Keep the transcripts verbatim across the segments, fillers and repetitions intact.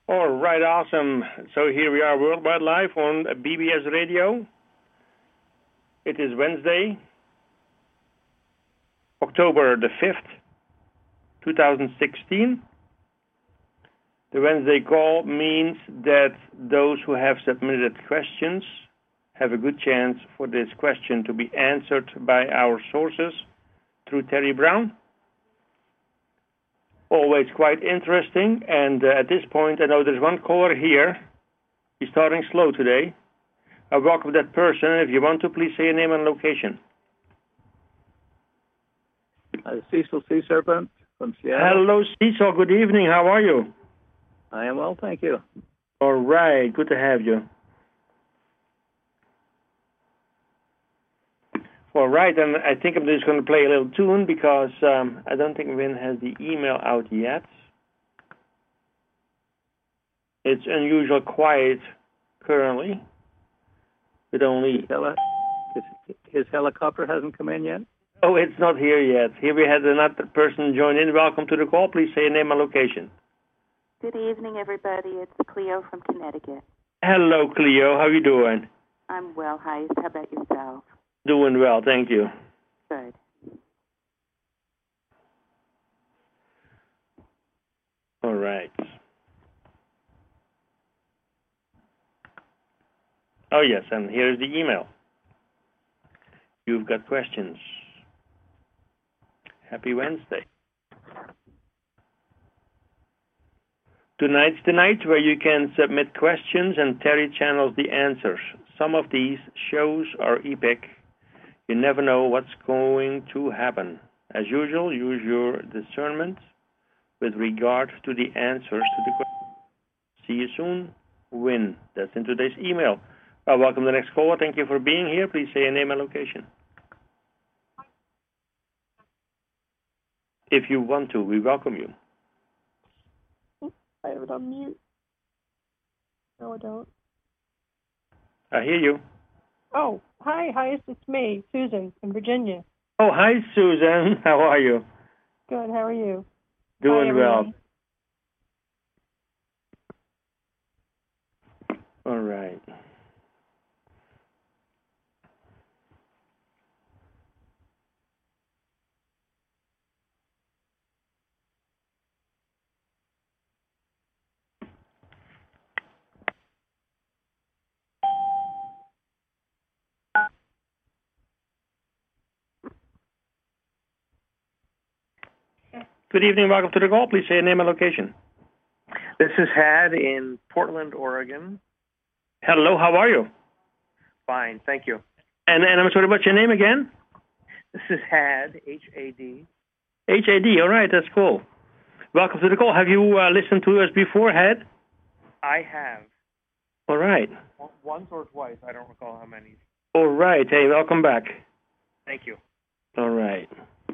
All right, awesome. So here we are, Worldwide Live on B B S Radio. It is Wednesday, October the fifth, two thousand sixteen. The Wednesday call means that those who have submitted questions have a good chance for this question to be answered by our sources through Terry Brown. Always quite interesting, and uh, at this point, I know there's one caller here. He's starting slow today. I welcome that person. If you want to, please say your name and location. Uh, Cecil Sea Serpent from Seattle. Hello, Cecil. Good evening. How are you? I am well, thank you. All right. Good to have you. All right, and I think I'm just going to play a little tune because um, I don't think Win has the email out yet. It's unusual quiet currently, with only... His, his helicopter hasn't come in yet? Oh, it's not here yet. Here we had another person join in. Welcome to the call. Please say your name and location. Good evening, everybody. It's Cleo from Connecticut. Hello, Cleo. How are you doing? I'm well. Hi. How about yourself? Doing well, thank you. Good. All right. Oh, yes, and here's the email. You've got questions. Happy Wednesday. Tonight's the night where you can submit questions and Terry channels the answers. Some of these shows are epic. You never know what's going to happen. As usual, use your discernment with regard to the answers to the questions. See you soon. Win. That's in today's email. Well, welcome to the next caller. Thank you for being here. Please say your name and location. If you want to, we welcome you. I have it on mute. No, I don't. I hear you. Oh, hi, hi, it's me, Susan, in Virginia. Oh, hi, Susan. How are you? Good, how are you? Doing hi, well. All right. Good evening. Welcome to the call. Please say your name and location. This is Had in Portland, Oregon. Hello. How are you? Fine, thank you. And, and I'm sorry, what's your name again? This is Had, H A D. H A D. All right. That's cool. Welcome to the call. Have you uh, listened to us before, Had? I have. All right. Once or twice. I don't recall how many. All right. Hey, welcome back. Thank you. All right.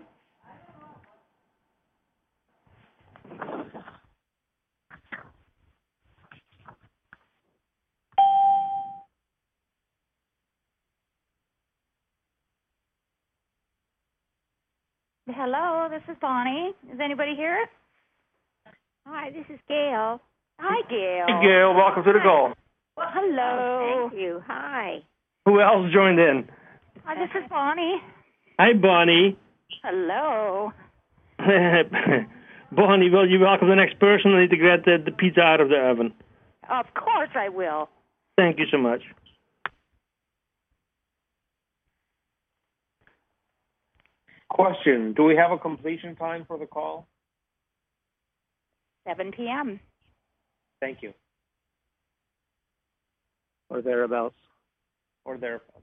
Hello, this is Bonnie. Is anybody here? Hi, this is Gail. Hi, Gail. Hey, Gail. Welcome to the call. Well, hello. Thank you. Hi. Who else joined in? Hi, this is Bonnie. Hi, Bonnie. Hello. Bonnie, will you welcome the next person? I need to get the, the pizza out of the oven. Of course I will. Thank you so much. Question, do we have a completion time for the call? seven p.m. Thank you. Or thereabouts. Or thereabouts.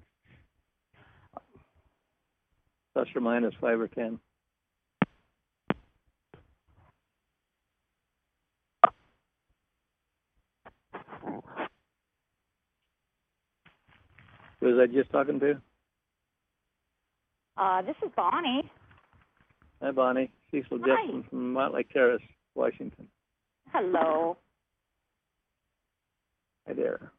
Plus or minus five or ten. Who was I just talking to? Uh, this is Bonnie. Hi, Bonnie. Cecil Hi. Jetson from Montlake Terrace, Washington. Hello. Hi there.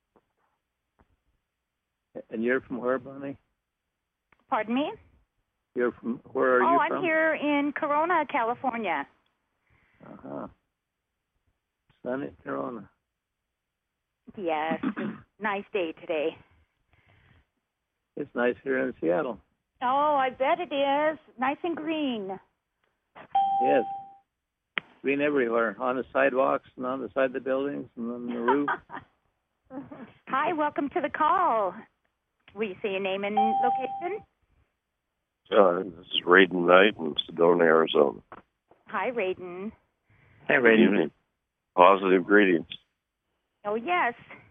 And you're from where, Bonnie? Pardon me? You're from, where are oh, you I'm from? here in Corona, California. Uh-huh. Sunny Corona. Yes, it's a nice day today. It's nice here in Seattle. Oh, I bet it is. Nice and green. Yes. Green everywhere, on the sidewalks and on the side of the buildings and on the roof. Hi, welcome to the call. Will you say your name and location? Uh, this is Raiden Knight in Sedona, Arizona. Hi, Raiden. Hey, Good Raiden. evening. Positive greetings. Oh, yes.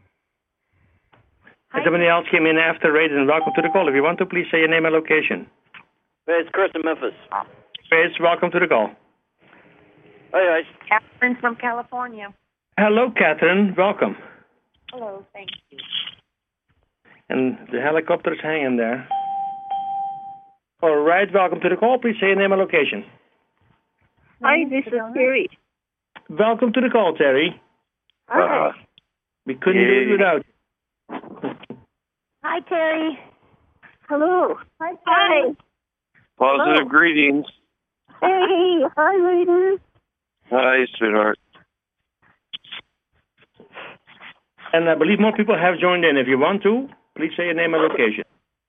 If somebody else came in after Raiden, welcome to the call. If you want to, please say your name and location. Hey, it's Chris in Memphis. Chris, welcome to the call. Hey, guys. Catherine from California. Hello, Catherine. Welcome. Hello, thank you. And the helicopter's hanging there. All right, welcome to the call. Please say your name and location. Hi, this is Terry. Welcome to the call, Terry. Uh, We couldn't do it without you. Hi, Terry. Hello. Hi, Hi. positive Hello. greetings. Hey, hi, ladies. Hi, sweetheart. And I believe more people have joined in. If you want to, please say your name and location.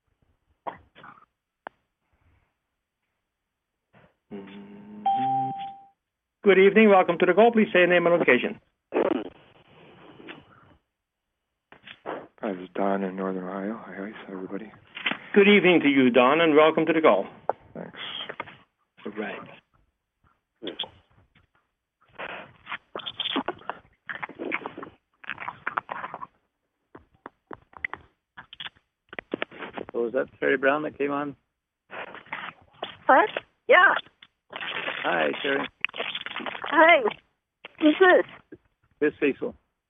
Good evening. Welcome to the call. Please say your name and location. Hi, this is Don in Northern Ohio. Hi, guys, everybody. Good evening to you, Don, and welcome to the call. Thanks. All right. So was that Terry Brown that came on? What? Yeah. Hi, Terry. Hi. Who's this? This is Cecil.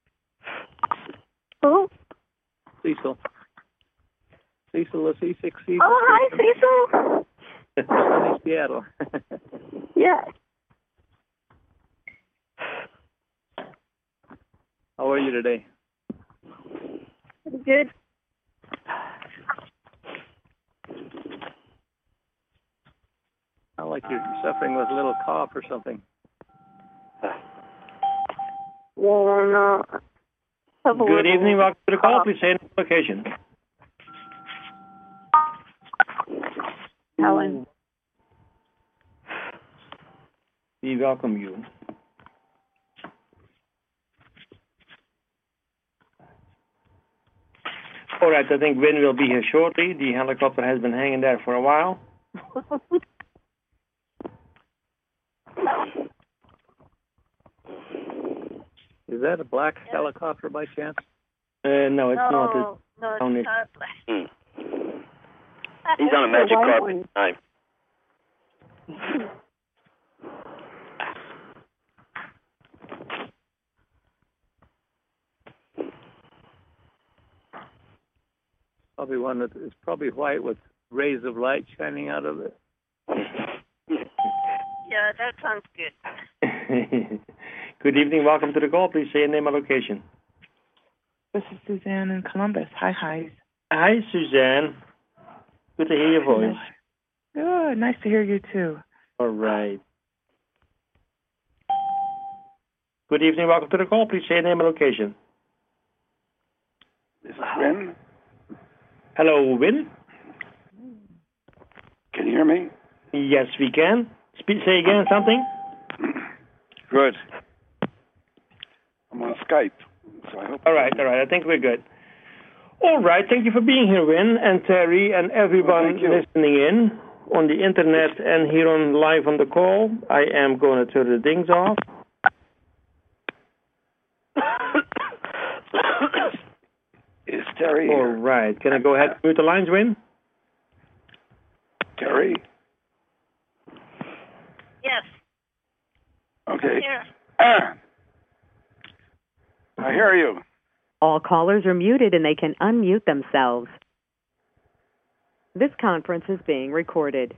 Who? Cecil. Cecil, the C six C. Oh, hi, Cecil. Sunny Seattle. Yeah. How are you today? Pretty good. Sound like you're suffering with a little cough or something. Well, no. Have a Good little evening. Welcome to the call. cough. Please say your name and location. Helen. We welcome you. All right, I think Win will be here shortly. The helicopter has been hanging there for a while. Is that a black helicopter by chance? Uh, no, it's no, not. It's no, it's only- not. Hmm. He's on a magic white carpet one. tonight. Probably one that is probably white with rays of light shining out of it. Yeah, that sounds good. Good evening. Welcome to the call. Please say your name and location. This is Suzanne in Columbus. Hi, hi. Hi, Suzanne. Good to hear your voice. Good. Nice to hear you too. All right. Good evening. Welcome to the call. Please say your name and location. This is Win. Hello, Win. Can you hear me? Yes, we can. Spe- say again something. Good. I'm on Skype, so I hope. All right, all right. I think we're good. All right. Thank you for being here, Win, and Terry, and everyone Thank you. listening in on the internet and here on live on the call. I am going to turn the things off. Is Terry All here? right. Can I go ahead and mute the lines, Win? Terry? Yes. Okay. Here. Ah. I hear you. All callers are muted and they can unmute themselves. This conference is being recorded.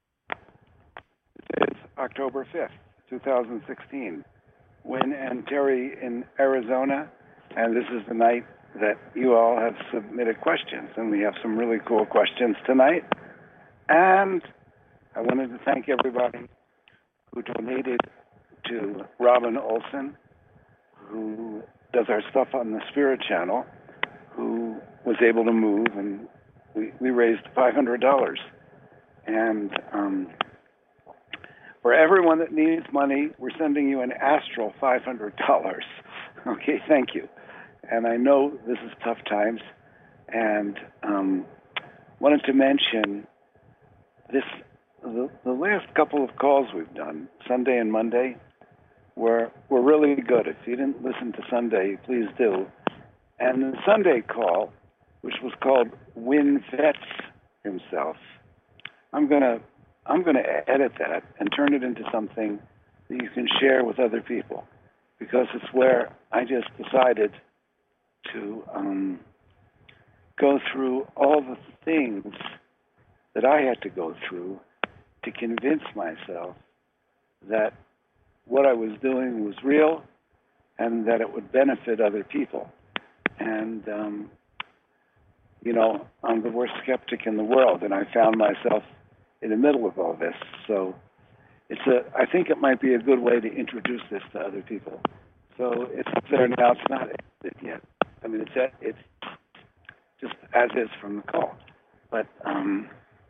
It's October fifth, twenty sixteen. Win and Terry in Arizona, and this is the night that you all have submitted questions, and we have some really cool questions tonight. And I wanted to thank everybody who donated to Robin Olson, who does our stuff on the Spirit Channel, who was able to move, and we, we raised five hundred dollars. And um, for everyone that needs money, we're sending you an astral five hundred dollars. Okay, thank you. And I know this is tough times, and um, wanted to mention this, the, the last couple of calls we've done, Sunday and Monday, were, were really good. If you didn't listen to Sunday, please do. And the Sunday call, which was called Win Vets Himself, I'm gonna I'm gonna edit that and turn it into something that you can share with other people, because it's where I just decided to um, go through all the things that I had to go through to convince myself that what I was doing was real and that it would benefit other people. And, um, you know, I'm the worst skeptic in the world, and I found myself in the middle of all this. So it's a, I think it might be a good way to introduce this to other people. So it's up there now. It's not edited yet. I mean, it's it's just as is from the call. But um,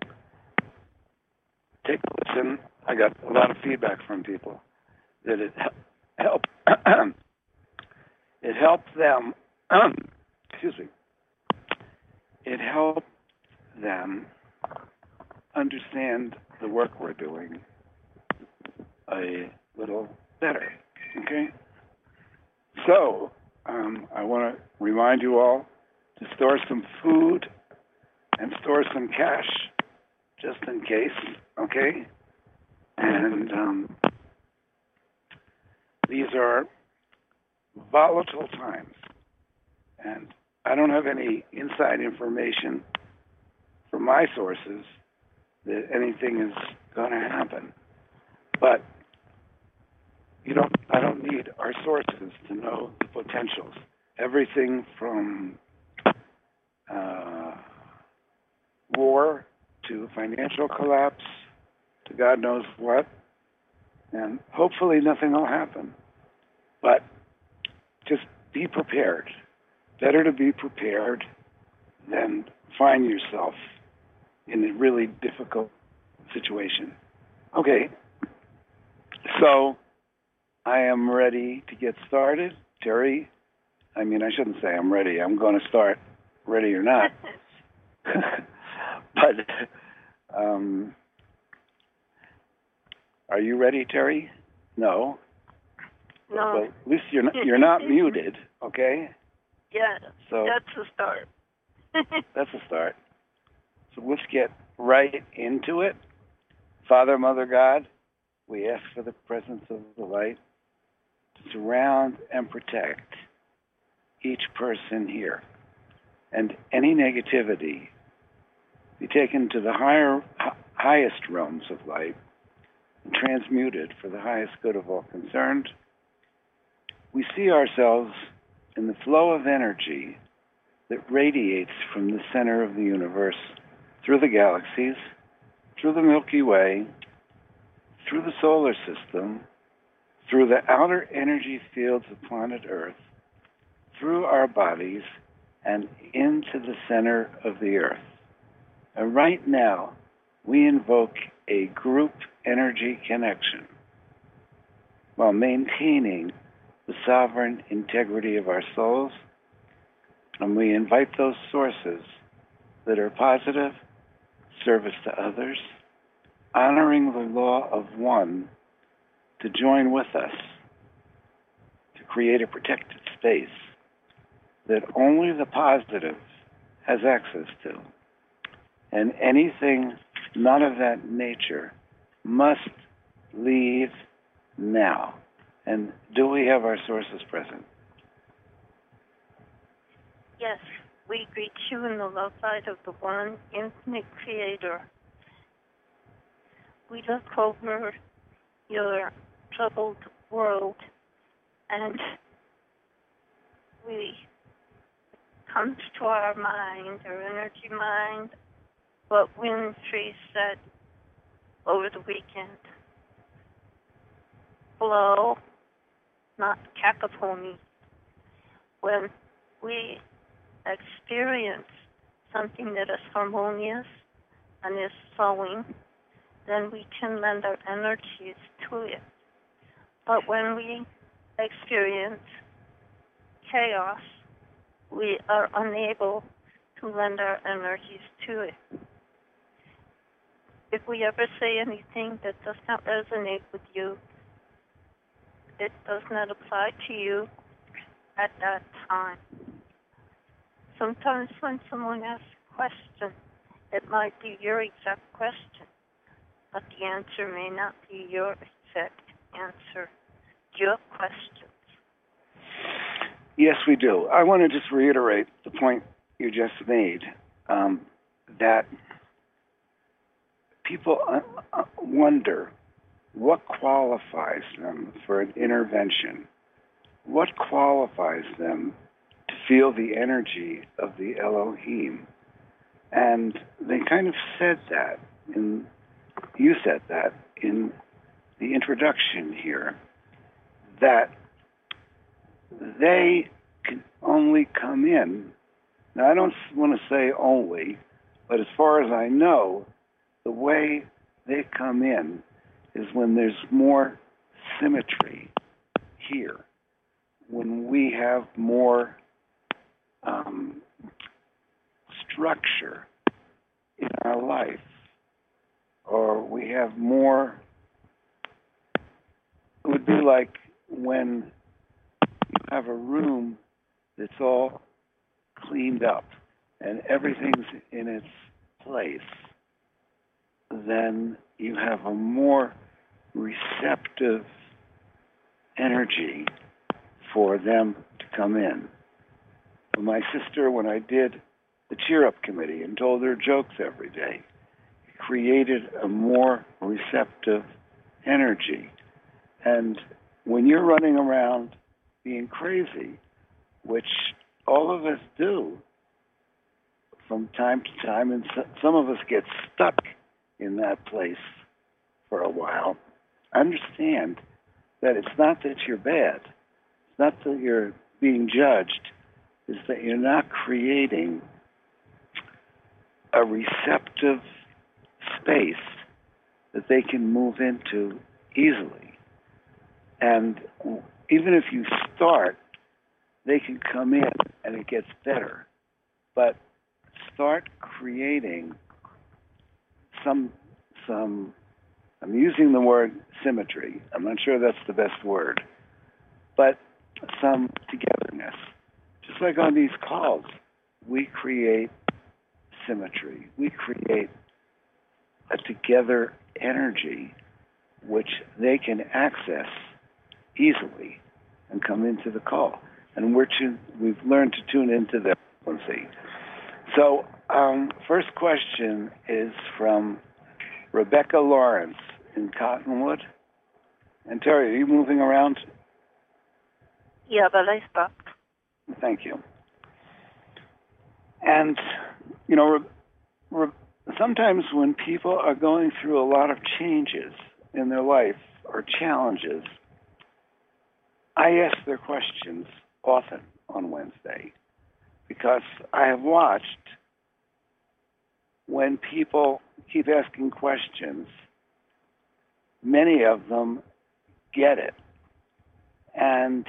take a listen. I got a lot of feedback from people that it helped. It helped them. Excuse me. It helped them understand the work we're doing a little better. Okay? So, um, I want to remind you all to store some food and store some cash just in case, okay? And um, these are volatile times. And I don't have any inside information from my sources that anything is going to happen. But you don't, I don't need our sources to know the potentials. Everything from uh, war to financial collapse to God knows what. And hopefully nothing will happen. But just be prepared. Better to be prepared than find yourself in a really difficult situation. Okay, so I am ready to get started. Terry, I mean, I shouldn't say I'm ready. I'm going to start ready or not. But um, are you ready, Terry? No. No. Well, at least you're not, you're not muted, okay? Yeah, so that's a start. That's a start. So let's get right into it. Father, Mother, God, we ask for the presence of the light to surround and protect each person here. And any negativity be taken to the higher, highest realms of light and transmuted for the highest good of all concerned. We see ourselves in the flow of energy that radiates from the center of the universe, through the galaxies, through the Milky Way, through the solar system, through the outer energy fields of planet Earth, through our bodies, and into the center of the Earth. And right now, we invoke a group energy connection while maintaining the sovereign integrity of our souls, and we invite those sources that are positive, service to others, honoring the law of one, to join with us to create a protected space that only the positive has access to. And anything not of that nature must leave now. And do we have our sources present? Yes, we greet you in the love light of the one infinite creator. We look over your troubled world and we comes to our mind, our energy mind, what Winfrey said, over the weekend. Flow, not cacophony. When we experience something that is harmonious and is flowing, then we can lend our energies to it. But when we experience chaos, we are unable to lend our energies to it. If we ever say anything that does not resonate with you, it does not apply to you at that time. Sometimes when someone asks a question, it might be your exact question, but the answer may not be your exact answer. Your questions. Yes, we do. I want to just reiterate the point you just made, um, that people uh, wonder what qualifies them for an intervention. What qualifies them to feel the energy of the Elohim? And they kind of said that, in, you said that in the introduction here, that they can only come in. Now, I don't want to say only, but as far as I know, the way they come in is when there's more symmetry here, when we have more um, structure in our life, or we have more, it would be like when you have a room that's all cleaned up and everything's in its place, then you have a more receptive energy for them to come in. For my sister, when I did the Cheer Up Committee and told her jokes every day, it created a more receptive energy. And when you're running around being crazy, which all of us do from time to time, and some of us get stuck in that place for a while, understand that it's not that you're bad, it's not that you're being judged, it's that you're not creating a receptive space that they can move into easily. And even if you start, they can come in and it gets better. But start creating some, some, I'm using the word symmetry. I'm not sure that's the best word, but some togetherness. Just like on these calls, we create symmetry. We create a together energy which they can access easily and come into the call. And we're to, we've learned to tune into their frequency. So, um, first question is from Rebecca Lawrence in Cottonwood. And Terry, are you moving around? Yeah, but I stopped. Thank you. And, you know, re- re- sometimes when people are going through a lot of changes in their life or challenges, I ask their questions often on Wednesday because I have watched when people keep asking questions, many of them get it. And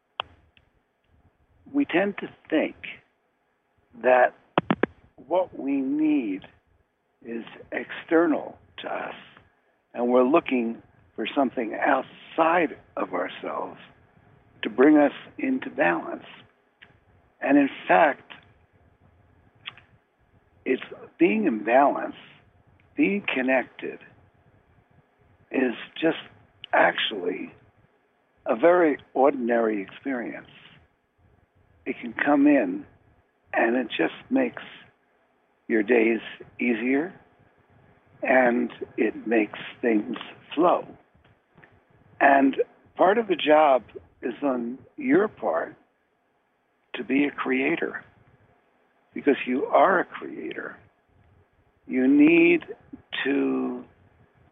we tend to think that what we need is external to us, and we're looking for something outside of ourselves to bring us into balance. And in fact, it's being in balance, being connected, is just actually a very ordinary experience. It can come in and it just makes your days easier and it makes things flow. And part of the job is on your part to be a creator, because you are a creator. You need to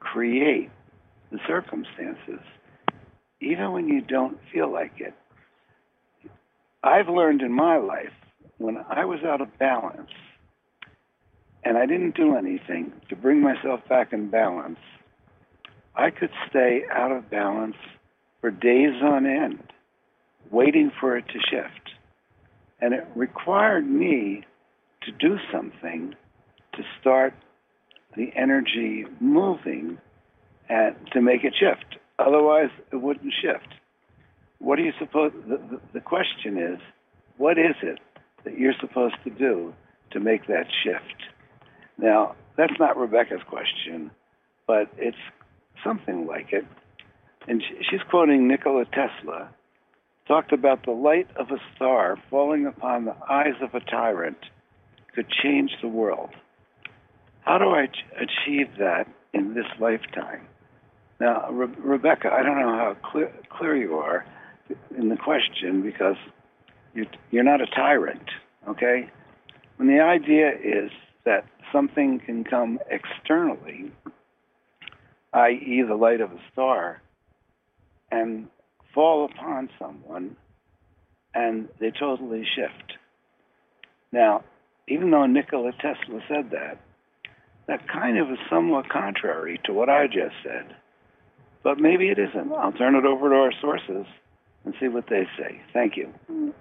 create the circumstances, even when you don't feel like it. I've learned in my life, when I was out of balance and I didn't do anything to bring myself back in balance, I could stay out of balance for days on end, waiting for it to shift. And it required me to do something to start the energy moving and to make it shift. Otherwise, it wouldn't shift. What do you suppose? The, the, the question is, what is it that you're supposed to do to make that shift? Now, that's not Rebecca's question, but it's something like it. And she, she's quoting Nikola Tesla, talked about the light of a star falling upon the eyes of a tyrant could change the world. How do I ch- achieve that in this lifetime? Now, Re- Rebecca, I don't know how clear, clear you are in the question, because you're, you're not a tyrant, okay? When the idea is that something can come externally, that is the light of a star, and fall upon someone, and they totally shift. Now, even though Nikola Tesla said that, that kind of is somewhat contrary to what I just said. But maybe it isn't. I'll turn it over to our sources and see what they say. Thank you.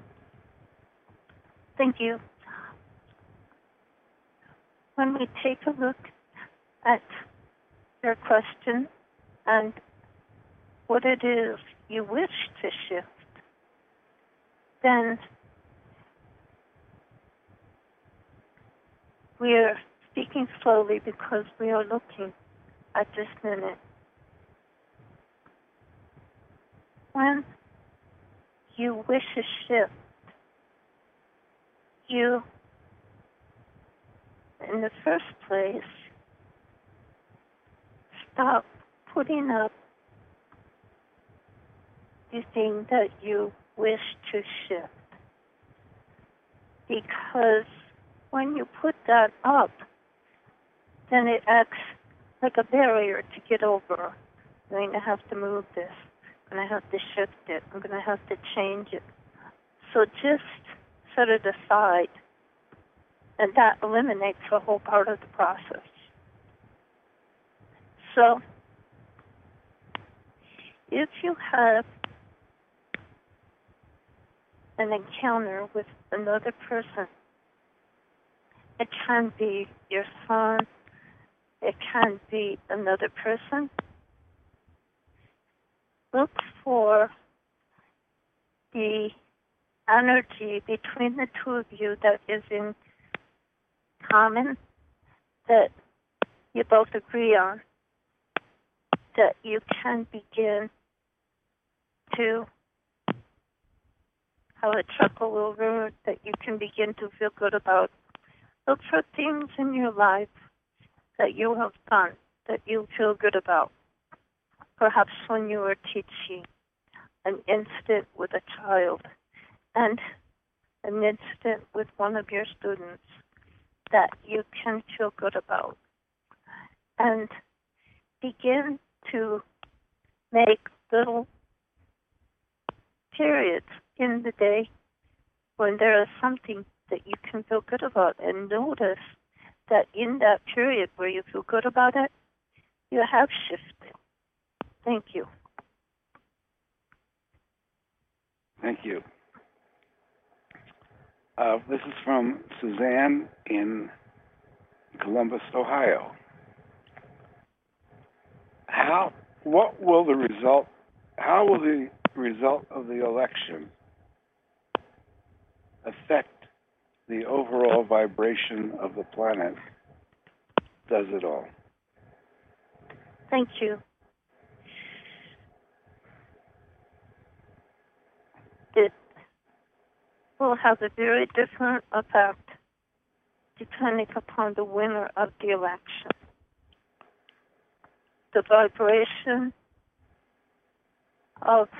Thank you. When we take a look at your question and what it is you wish to shift, then we are speaking slowly because we are looking at this minute. When you wish a shift, you, in the first place, stop putting up the thing that you wish to shift. Because when you put that up, then it acts like a barrier to get over. I'm going to have to move this. I'm going to have to shift it. I'm going to have to change it. So just set it aside, and that eliminates a whole part of the process. So if you have an encounter with another person, it can be your son, it can be another person, look for the energy between the two of you that is in common, that you both agree on, that you can begin to have a chuckle over, that you can begin to feel good about. Look for things in your life that you have done that you feel good about. Perhaps when you were teaching an incident with a child and an incident with one of your students that you can feel good about. And begin to make little periods in the day when there is something that you can feel good about, and notice that in that period where you feel good about it, you have shifted. Thank you. Thank you. Uh, this is from Suzanne in Columbus, Ohio. How? What will the result? How will the result of the election affect the overall vibration of the planet? Does it all? Thank you. It will have a very different effect depending upon the winner of the election. The vibration of,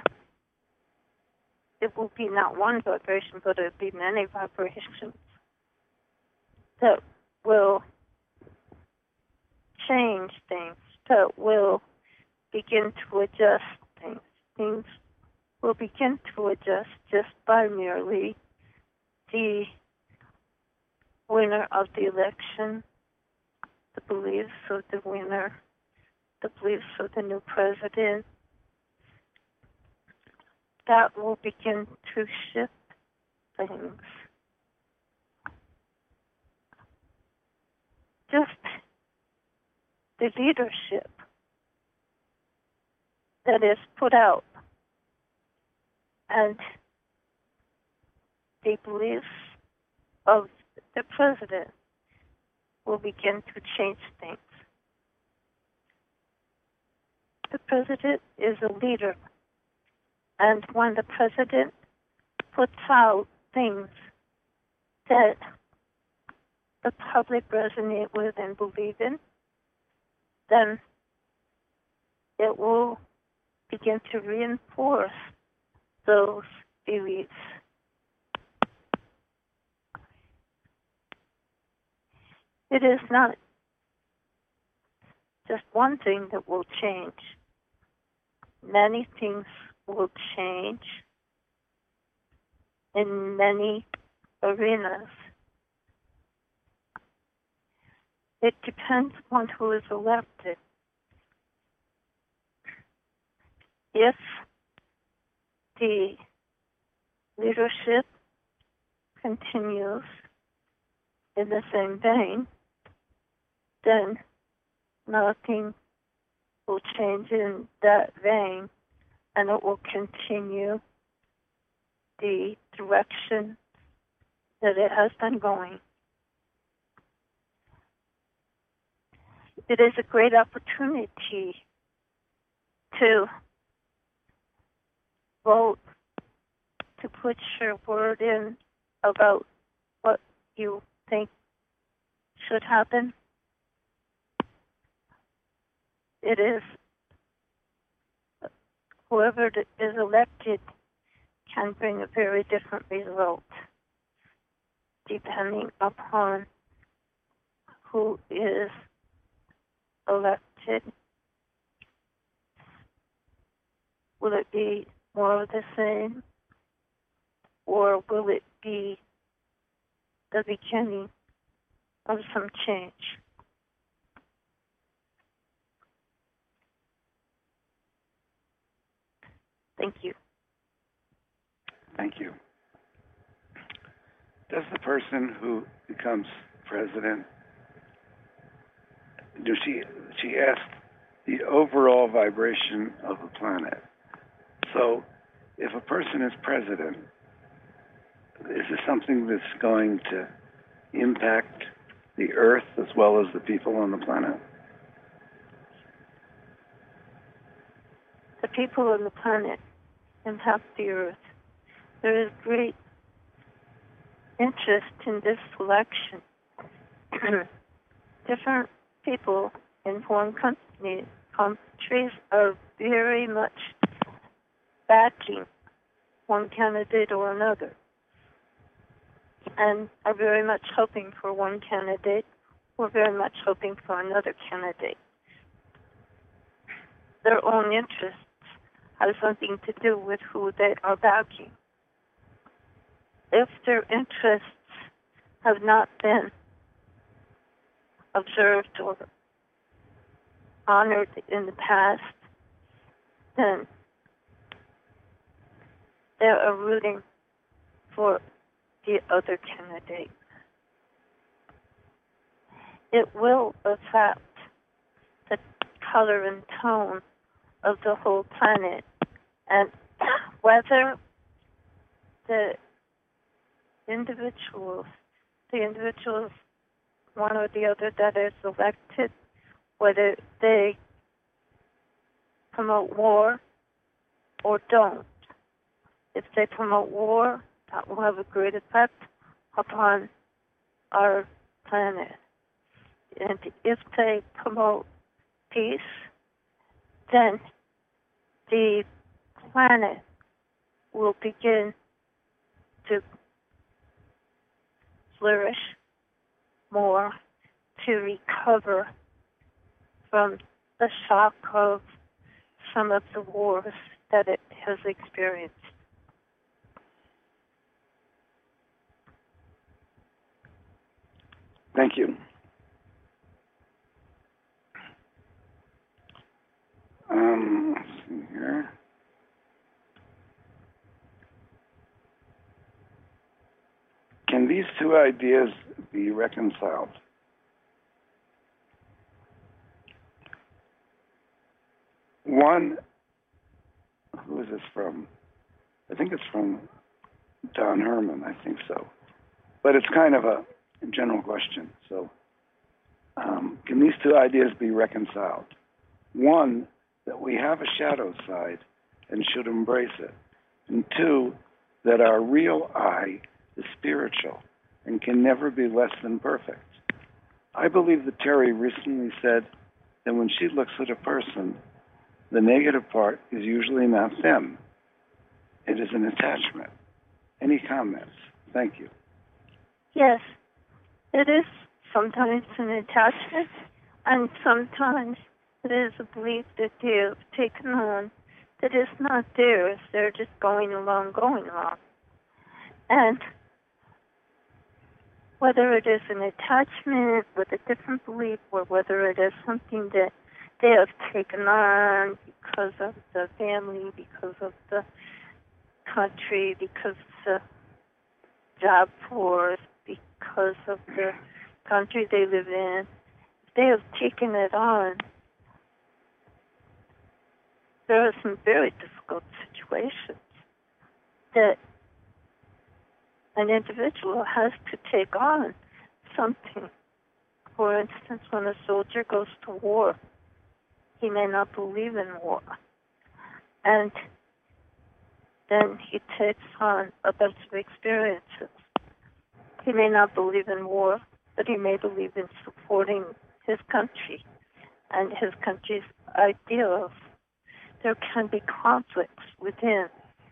it will be not one vibration, but it will be many vibrations that will change things that will begin to adjust things. Things will begin to adjust just by merely the winner of the election, the beliefs of the winner, the beliefs of the new president. That will begin to shift things. Just the leadership that is put out and the beliefs of the president will begin to change things. The president is a leader, and when the president puts out things that the public resonate with and believe in, then it will begin to reinforce those beliefs. It is not just one thing that will change. Many things will change in many arenas. It depends on who is elected. If the leadership continues in the same vein, then nothing will change in that vein, and it will continue the direction that it has been going. It is a great opportunity to vote, to put your word in about what you think should happen. It is whoever is elected can bring a very different result depending upon who is elected. Will it be more of the same, or will it be the beginning of some change? Thank you. Thank you. Does the person who becomes president, do she she asked the overall vibration of the planet? So if a person is president, is this something that's going to impact the earth as well as the people on the planet? The people on the planet impact the earth. There is great interest in this election. Different people in foreign countries, countries are very much backing one candidate or another, and are very much hoping for one candidate or very much hoping for another candidate. Their own interests have something to do with who they are backing. If their interests have not been observed or honored in the past, then they are rooting for the other candidate. It will affect the color and tone of the whole planet, and whether the individuals, the individuals, one or the other that is elected, whether they promote war or don't. If they promote war, that will have a great effect upon our planet. And if they promote peace, then the planet will begin to flourish more, to recover from the shock of some of the wars that it has experienced. Thank you. Um, let's see here. Can these two ideas be reconciled? One, who is this from? I think it's from Don Herman, I think so. But it's kind of a general question. So, um, can these two ideas be reconciled? One, that we have a shadow side and should embrace it. And two, that our real I is spiritual and can never be less than perfect. I believe that Terry recently said that when she looks at a person, the negative part is usually not them. It is an attachment. Any comments? Thank you. Yes, it is sometimes an attachment, and sometimes it is a belief that they have taken on that is not theirs. They're just going along, going along. And whether it is an attachment with a different belief or whether it is something that they have taken on because of the family, because of the country, because of the job force, because of the country they live in, they have taken it on. There are some very difficult situations that an individual has to take on something. For instance, when a soldier goes to war, he may not believe in war. And then he takes on a bunch of experiences. He may not believe in war, but he may believe in supporting his country and his country's ideals. There can be conflicts within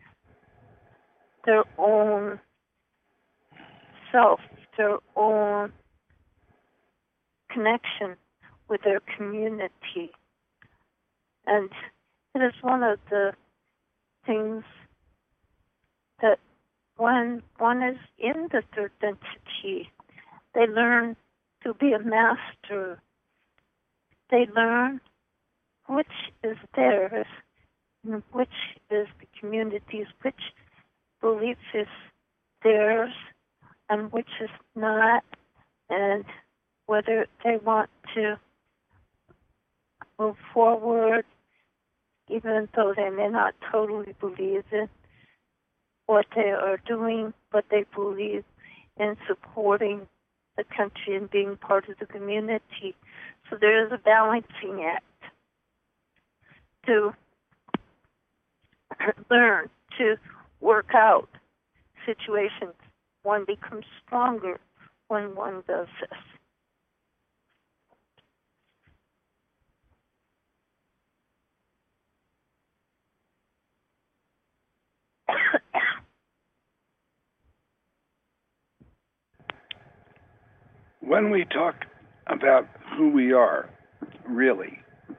their own self, their own connection with their community. And it is one of the things that when one is in the third density, they learn to be a master. They learn which is theirs and which is the community's, which belief is theirs and which is not, and whether they want to move forward even though they may not totally believe in what they are doing, but they believe in supporting the country and being part of the community. So there is a balancing act to learn to work out situations. One becomes stronger when one does this. When we talk about who we are, really,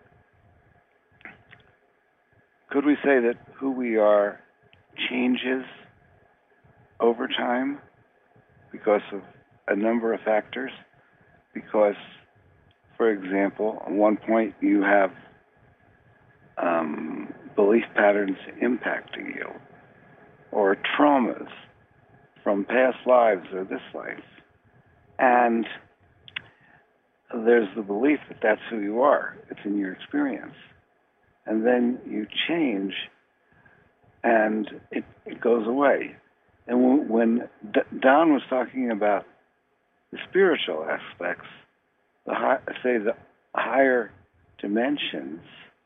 could we say that who we are changes over time because of a number of factors? Because, for example, at one point you have um, belief patterns impacting you, or traumas from past lives or this life. And there's the belief that that's who you are. It's in your experience. And then you change, and it, it goes away. And when Don was talking about the spiritual aspects, the high, say the higher dimensions,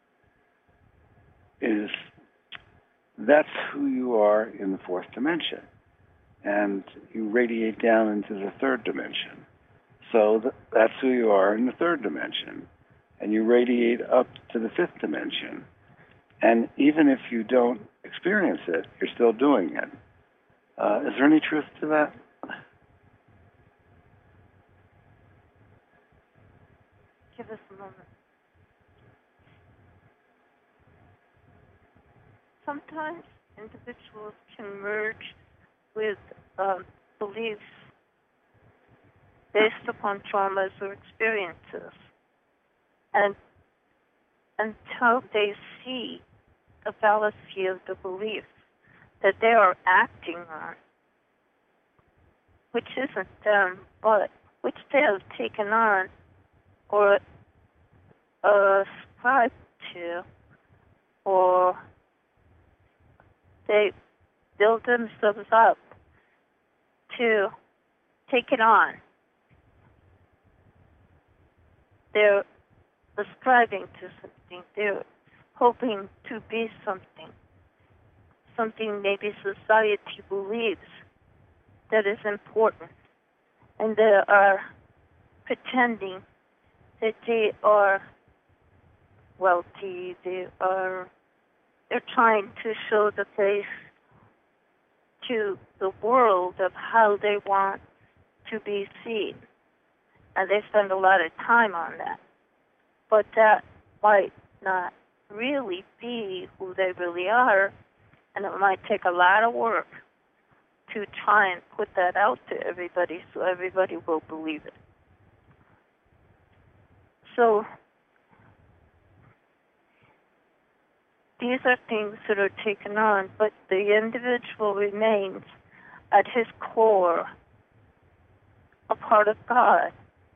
is that's who you are in the fourth dimension. And you radiate down into the third dimension. So th- that's who you are in the third dimension. And you radiate up to the fifth dimension. And even if you don't experience it, you're still doing it. Uh, is there any truth to that? Give us a moment. sometimes individuals can merge with um, beliefs based upon traumas or experiences. And until they see the fallacy of the belief that they are acting on, which isn't them, but which they have taken on or uh, subscribed to, or they build themselves up to take it on. They're ascribing to something. They're hoping to be something. Something maybe society believes that is important. And they are pretending that they are wealthy. They are, they're trying to show the face to the world of how they want to be seen. And they spend a lot of time on that. But that might not really be who they really are, and it might take a lot of work to try and put that out to everybody so everybody will believe it. So these are things that are taken on, but the individual remains at his core a part of God.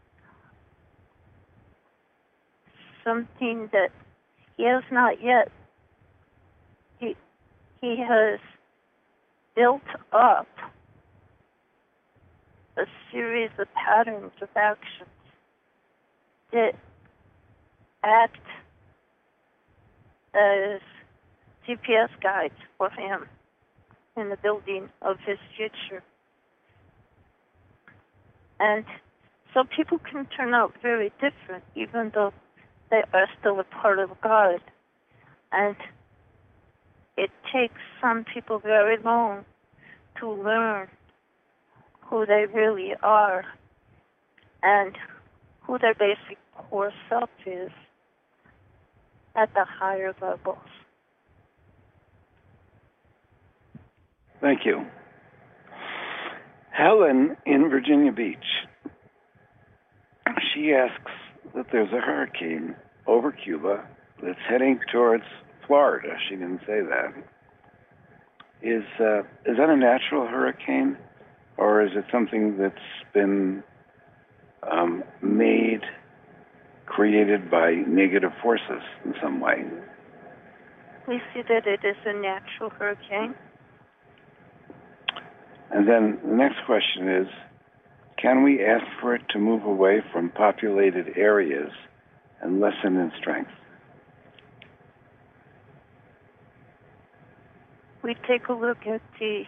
Something that he has not yet. He, he has built up a series of patterns of actions that act as G P S guides for him in the building of his future. And so people can turn out very different, even though they are still a part of God. And it takes some people very long to learn who they really are and who their basic core self is at the higher levels. Thank you. Helen in Virginia Beach. She asks that there's a hurricane over Cuba that's heading towards Florida. She didn't say that. Is uh, is that a natural hurricane, or is it something that's been um, made, created by negative forces in some way? We see that it is a natural hurricane. And then the next question is, can we ask for it to move away from populated areas and lessen in strength? We take a look at the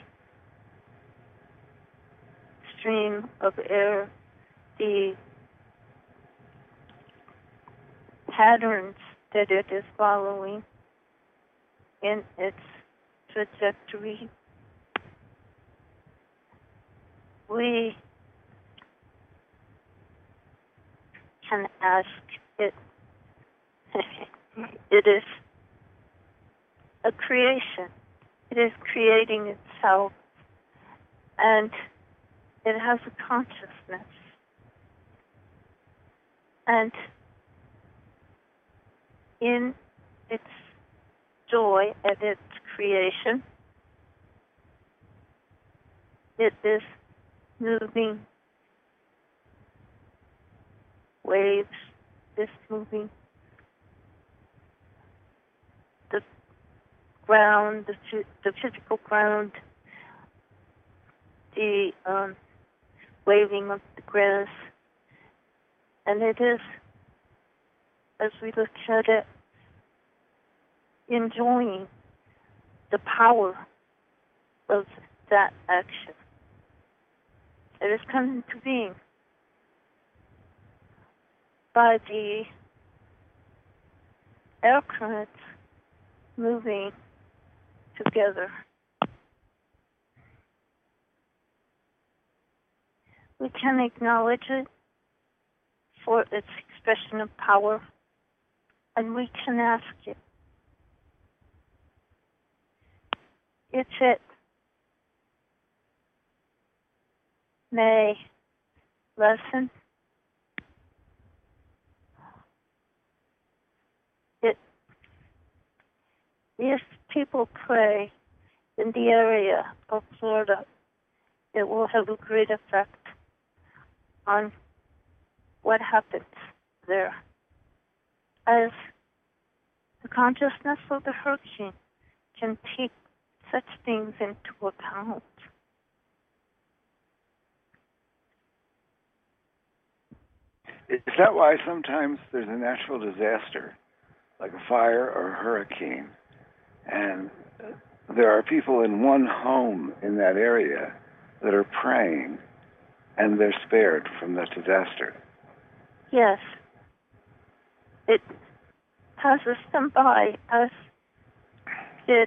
stream of air, the patterns that it is following in its trajectory. We can ask it. It is a creation. It is creating itself, and it has a consciousness. And in its joy at its creation, it is moving waves, this moving the ground, the, the physical ground, the um, waving of the grass, and it is, as we look at it, enjoying the power of that action. It is come into being by the air currents moving together. We can acknowledge it for its expression of power, and we can ask it it's it. May lesson. It, if people pray in the area of Florida, it will have a great effect on what happens there. As the consciousness of the hurricane can take such things into account. Is that why sometimes there's a natural disaster, like a fire or a hurricane, and there are people in one home in that area that are praying, and they're spared from that disaster? Yes. It passes them by as it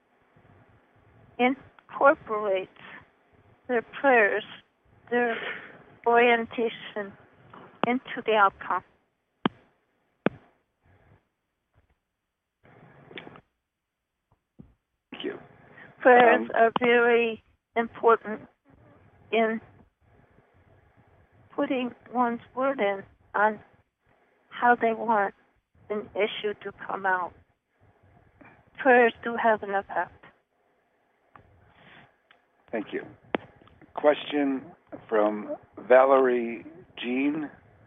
incorporates their prayers, their orientation into the outcome. Thank you. Prayers Um, are very important in putting one's word in on how they want an issue to come out. Prayers do have an effect. Thank you. Question from Valerie Jean,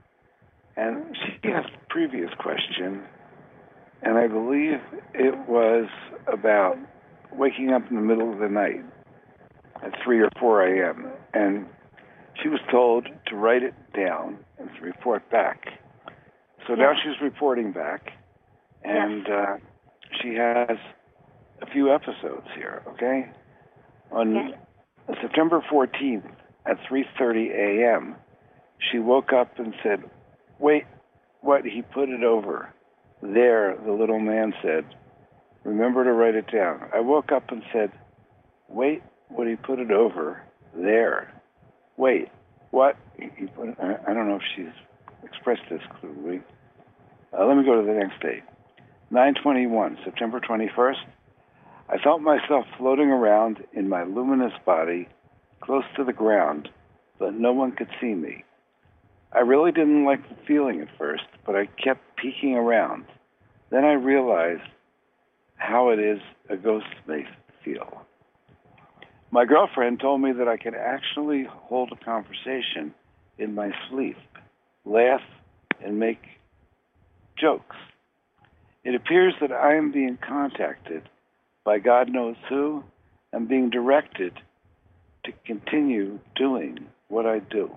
and she asked a previous question, and I believe it was about waking up in the middle of the night at three or four a.m., and she was told to write it down and to report back. So yes. now she's reporting back, and yes. uh, she has a few episodes here, okay? On okay. September fourteenth at three thirty a.m., she woke up and said, wait, what, he put it over. There, the little man said, remember to write it down. I woke up and said, wait, what, he put it over. There. Wait, what? He put it, I, I don't know if she's expressed this clearly. Uh, let me go to the next date. nine twenty-one, September twenty-first. I felt myself floating around in my luminous body, close to the ground, but no one could see me. I really didn't like the feeling at first, but I kept peeking around. Then I realized how it is a ghost may feel. My girlfriend told me that I could actually hold a conversation in my sleep, laugh, and make jokes. It appears that I am being contacted by God knows who and being directed to continue doing what I do.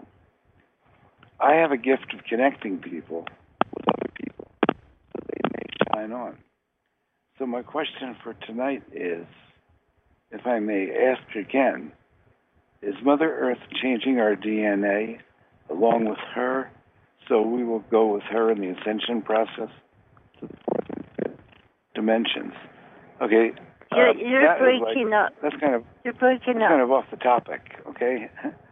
I have a gift of connecting people with other people so they may shine on. So my question for tonight is, if I may ask again, is Mother Earth changing our D N A along with her, so we will go with her in the ascension process to the fourth and fifth dimensions? Okay. You're, uh, you're that is breaking like, up. That's kind of You're breaking that's up. kind of off the topic, okay?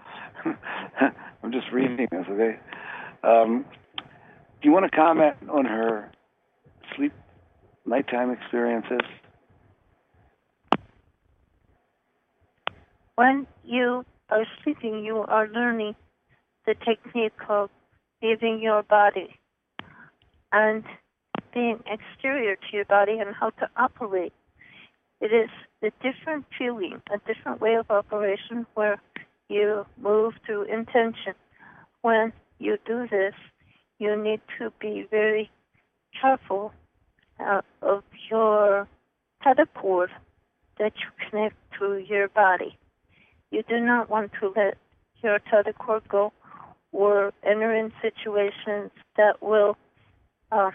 I'm just reading this, okay? Um, do you want to comment on her sleep, nighttime experiences? When you are sleeping, you are learning the technique of leaving your body and being exterior to your body and how to operate. It is a different feeling, a different way of operation where you move through intention. When you do this, you need to be very careful uh, of your tether cord that you connect to your body. You do not want to let your tether cord go or enter in situations that will uh,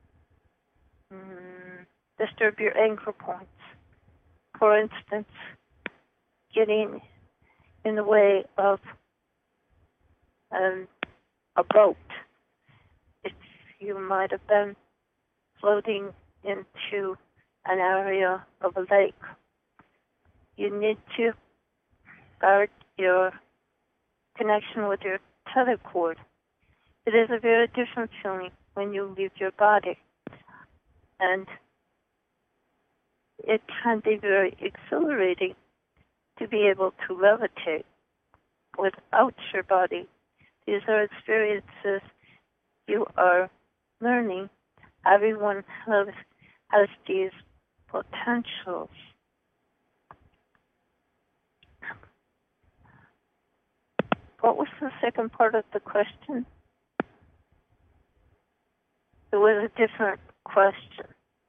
mm, disturb your anchor points. For instance, getting in the way of um, a boat. If you might have been floating into an area of a lake, you need to guard your connection with your tether cord. It is a very different feeling when you leave your body. And it can be very exhilarating to be able to levitate without your body. These are experiences you are learning. Everyone has, has these potentials. What was the second part of the question? It was a different question.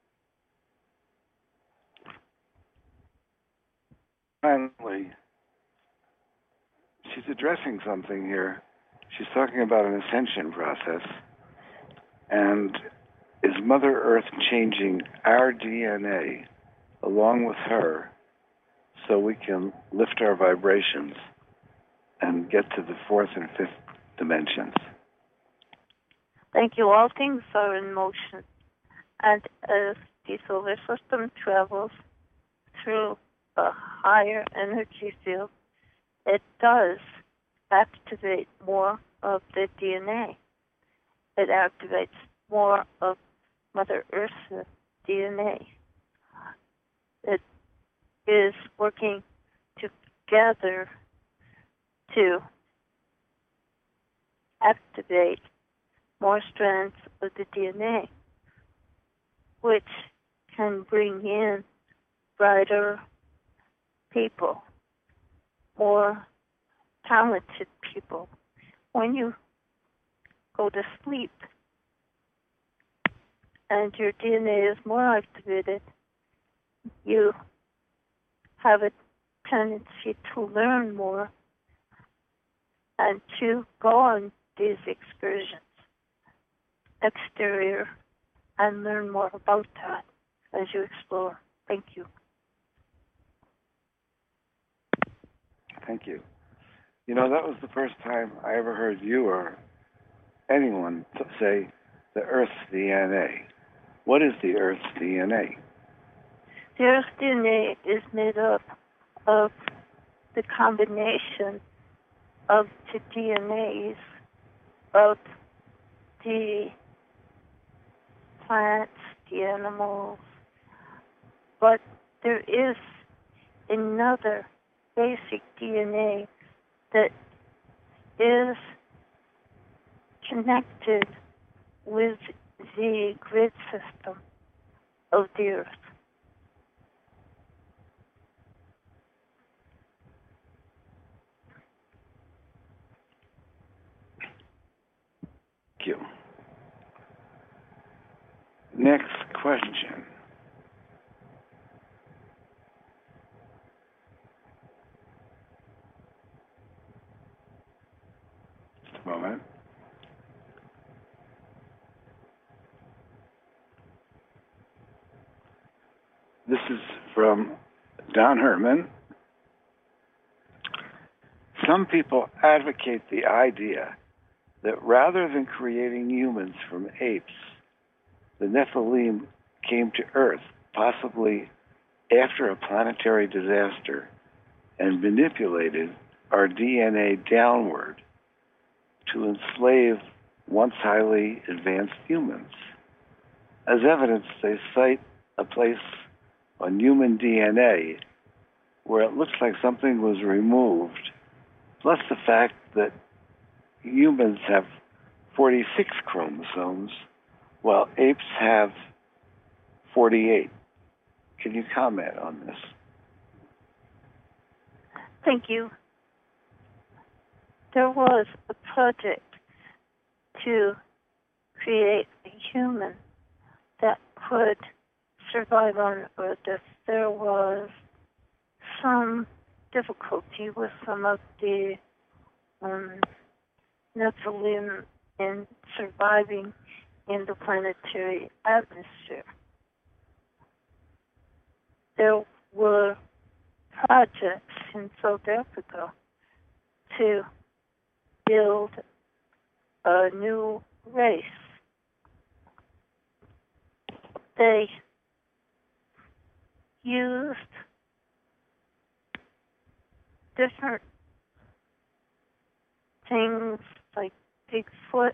Finally, she's addressing something here. She's talking about an ascension process. And is Mother Earth changing our D N A along with her so we can lift our vibrations and get to the fourth and fifth dimensions? Thank you. All things are in motion. And as the solar system travels through a higher energy field, it does activate more of the D N A. It activates more of Mother Earth's D N A. It is working together to activate more strands of the D N A, which can bring in brighter people, more talented people. When you go to sleep and your D N A is more activated, you have a tendency to learn more and to go on these excursions, exterior, and learn more about that as you explore. Thank you. Thank you. You know, that was the first time I ever heard you or anyone t- say the Earth's D N A. What is the Earth's D N A? The Earth's D N A is made up of the combination of the D N As of the plants, the animals, but there is another basic D N A that is connected with the grid system of the Earth. Thank you. Next question. Just a moment. This is from Don Herman. Some people advocate the idea that rather than creating humans from apes, the Nephilim came to Earth, possibly after a planetary disaster, and manipulated our D N A downward to enslave once highly advanced humans. As evidence, they cite a place on human D N A where it looks like something was removed, plus the fact that humans have forty-six chromosomes, while apes have forty-eight. Can you comment on this? Thank you. There was a project to create a human that could survive on Earth if there was some difficulty with some of the um, Nephilim in surviving in the planetary atmosphere. There were projects in South Africa to build a new race. They used different things like Bigfoot,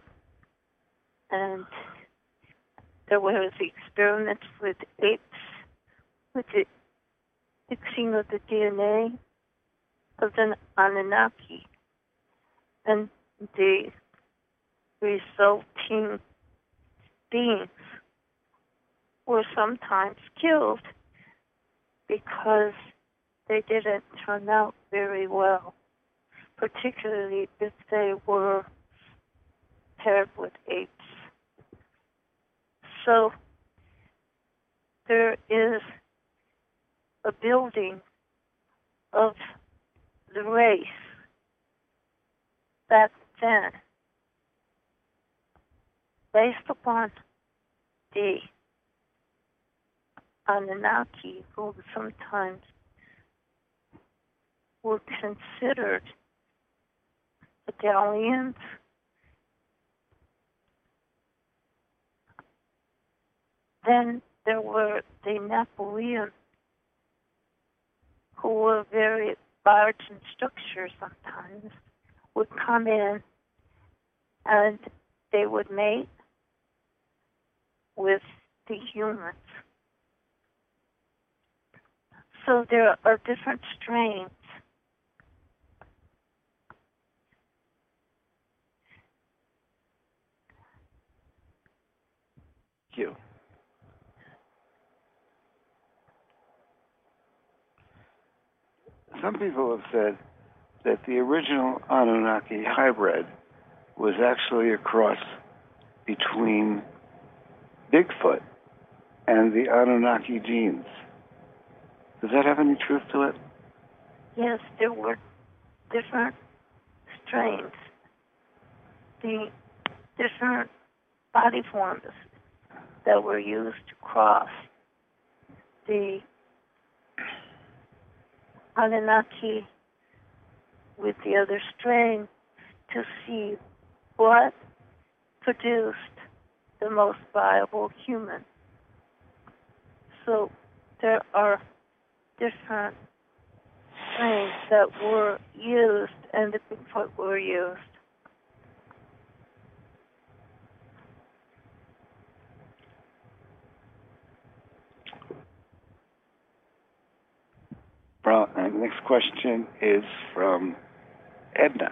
and there was experiments with apes with the mixing of the D N A of the Anunnaki, and the resulting beings were sometimes killed because they didn't turn out very well, particularly if they were paired with apes. So there is a building of the race back then based upon the Anunnaki, who sometimes were considered Italians, then there were the Nephilim, who were very large in structure sometimes, would come in and they would mate with the humans. So there are different strains. Thank you. Some people have said that the original Anunnaki hybrid was actually a cross between Bigfoot and the Anunnaki genes. Does that have any truth to it? Yes, there were different strains, the different body forms that were used to cross the Anunnaki with the other strain to see what produced the most viable human. So there are different strains that were used, and the Bigfoot were used. Well, and the next question is from Edna.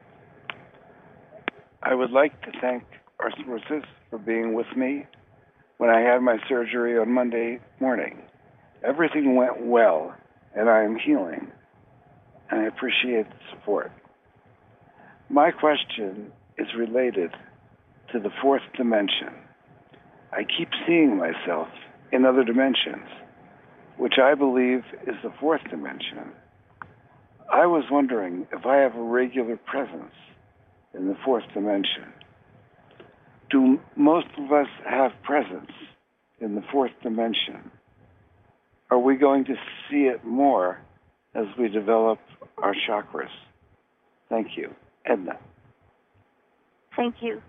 I would like to thank our sources for being with me when I had my surgery on Monday morning. Everything went well, and I am healing, and I appreciate the support. My question is related to the fourth dimension. I keep seeing myself in other dimensions, which I believe is the fourth dimension. I was wondering if I have a regular presence in the fourth dimension. Do most of us have presence in the fourth dimension? Are we going to see it more as we develop our chakras? Thank you. Edna. Thank you.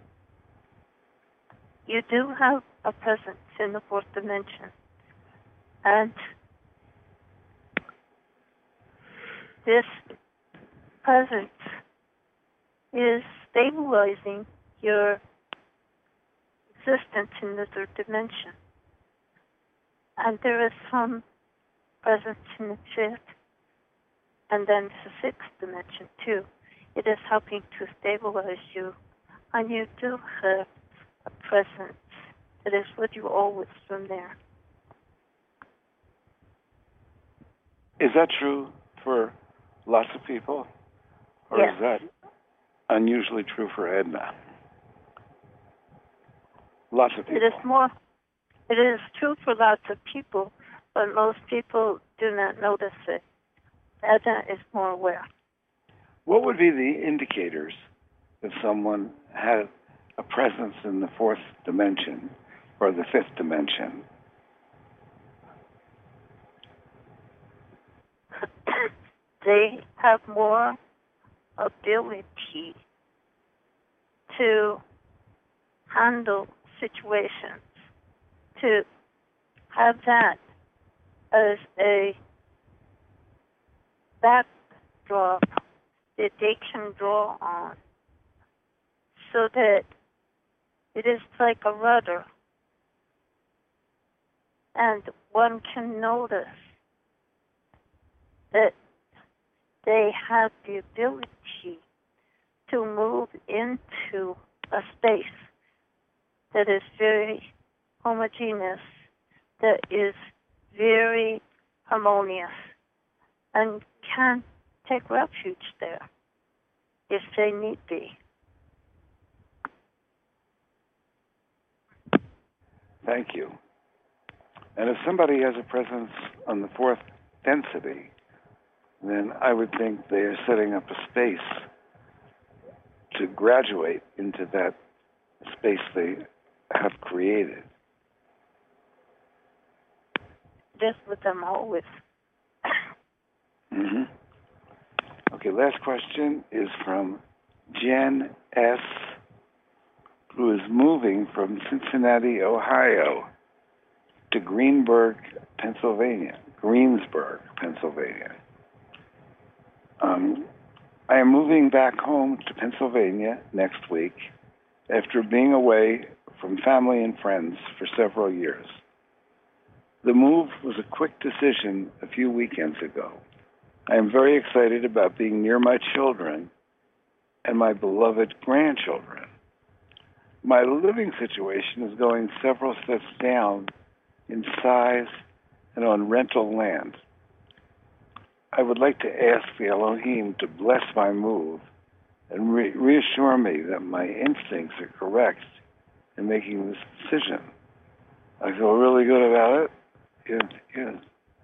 You do have a presence in the fourth dimension. And this presence is stabilizing your existence in the third dimension. And there is some presence in the fifth, and then the sixth dimension too. It is helping to stabilize you, and you do have a presence that is with you always from there. Is that true for lots of people? Or yes. Is that unusually true for Edna? Lots of people. It is more, it is true for lots of people, but most people do not notice it. Edna is more aware. What would be the indicators if someone had a presence in the fourth dimension or the fifth dimension? They have more ability to handle situations, to have that as a backdrop that they can draw on, so that it is like a rudder And one can notice that they have the ability to move into a space that is very homogeneous, that is very harmonious, and can take refuge there if they need be. Thank you. And if somebody has a presence on the fourth density, then I would think they are setting up a space to graduate into that space they have created. This with them always. Mm-hmm. Okay, last question is from Jen S., who is moving from Cincinnati, Ohio, to Greenburg, Pennsylvania. Greensburg, Pennsylvania. Um, I am moving back home to Pennsylvania next week after being away from family and friends for several years. The move was a quick decision a few weekends ago. I am very excited about being near my children and my beloved grandchildren. My living situation is going several steps down in size and on rental land. I would like to ask the Elohim to bless my move and re- reassure me that my instincts are correct in making this decision. I feel really good about it. Yes, yes.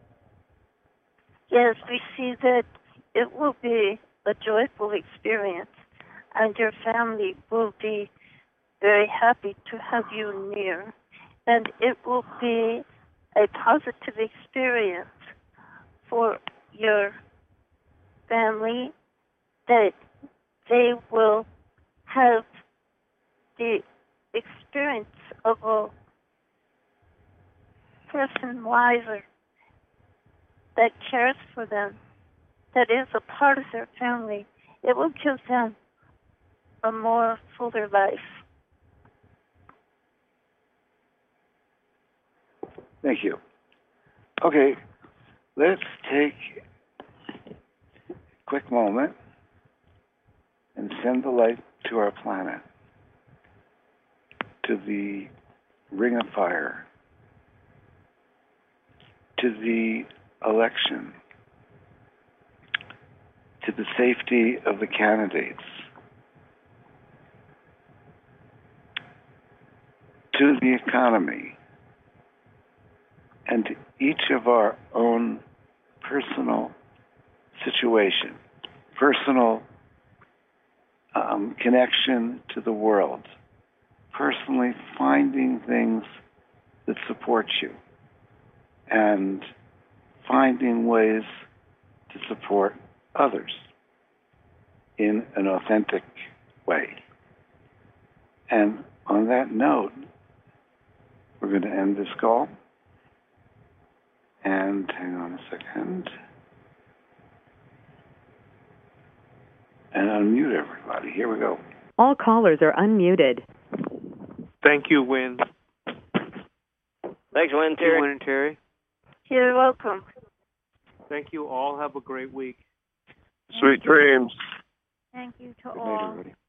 Yes, we see that it will be a joyful experience, and your family will be very happy to have you near, and it will be a positive experience for your family, that they will have the experience of a person wiser that cares for them, that is a part of their family. It will give them a more fuller life. Thank you. Okay, let's take a quick moment and send the light to our planet, to the ring of fire, to the election, to the safety of the candidates, to the economy, and to each of our own personal situation, personal um, connection to the world, personally finding things that support you, and finding ways to support others in an authentic way. And on that note, we're going to end this call. And hang on a second. And unmute everybody. Here we go. All callers are unmuted. Thank you, Wynn. Thanks, Wynn, Terry. Wynn and Terry. You're welcome. Thank you all. Have a great week. Sweet dreams. Thank you to Good night, all. everybody.